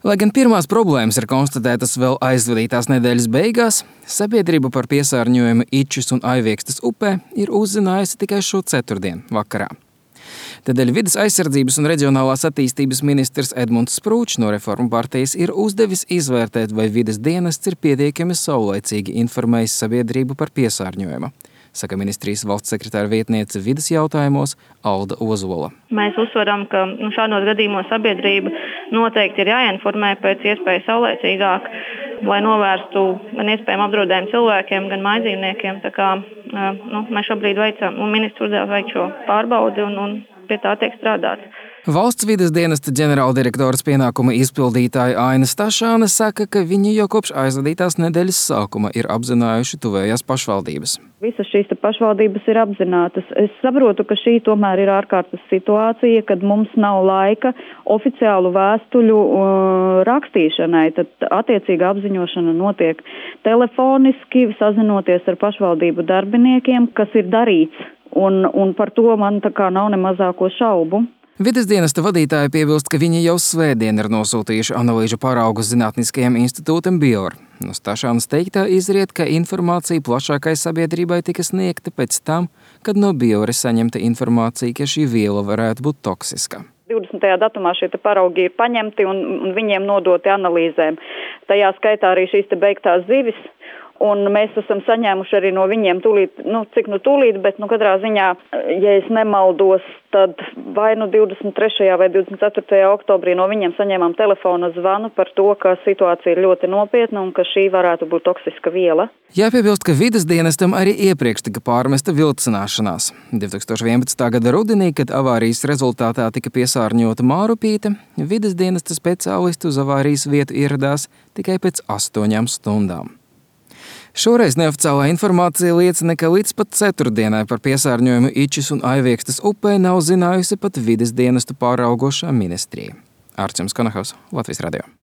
Lai gan pirmās problēmas ir konstatētas vēl aizvadītās nedēļas beigās, sabiedrība par piesārņojumu Ičas un Aiviekstes upē ir uzzinājusi tikai šo ceturtdienu vakarā. Tādēļ Vides aizsardzības un reģionālās attīstības ministrs Edmunds Sprūčs no Reformu partijas ir uzdevis izvērtēt, vai vides dienests ir pietiekami saulaicīgi informējis sabiedrību par piesārņojumu, saka ministrijas valsts sekretāra vietniece vides jautājumos Alda Ozola. Mēs uzsveram, ka šādos gadījumos sabiedrība noteikti ir jāinformē pēc iespējas saulaicīgāk, lai novērstu gan iespējamu apdraudējumu cilvēkiem, gan mājdzīvniekiem. Tā kā mēs šobrīd veicam, un ministrs uzdeva veikt šo pārbaudi un pie tā tiek strādāts. Valsts vides dienesta ģenerāldirektoras pienākuma izpildītāja Aina Stašāne saka, ka viņi jau kopš aizvadītās nedēļas sākuma ir apzinājuši tuvējās pašvaldības. Visas šīs pašvaldības ir apzinātas. Es saprotu, ka šī tomēr ir ārkārtas situācija, kad mums nav laika oficiālu vēstuļu rakstīšanai. Tad attiecīga apziņošana notiek telefoniski, sazinoties ar pašvaldību darbiniekiem, kas ir darīts. Un par to man tā kā nav ne mazāko šaubu. Vides dienesta vadītāji piebilst, ka viņi jau svētdien ir nosūtījuši analīžu paraugus Zinātniskajam institūtam BIOR. No Stašānas teiktā izriet, ka informācija plašākai sabiedrībai tika sniegta pēc tam, kad no BIOR saņemta informācija, ka šī viela varētu būt toksiska. 20. datumā šie paraugi ir paņemti un viņiem nodoti analīzēm. Tajā skaitā arī šīs beigtās zivis. Un mēs esam saņēmuši arī no viņiem tūlīt, bet katrā ziņā, ja es nemaldos, tad vai 23. vai 24. oktobrī no viņiem saņēmām telefona zvanu par to, ka situācija ir ļoti nopietna un ka šī varētu būt toksiska viela. Jāpiebilst, ka vides dienestam arī iepriekš tika pārmesta vilcināšanās. 2011. gada rudenī, kad avārijas rezultātā tika piesārņota Mārupīte, vides dienesta speciālisti uz avārijas vietu ieradās tikai pēc 8 stundām. Šoreiz neoficiālā informācija liecina, ka līdz pat ceturtdienai par piesārņojumu Ičas un Aiviekstes upē nav zinājusi pat vides dienestu pāraugošā ministrija. Arčuns Konahaus, Latvijas radio.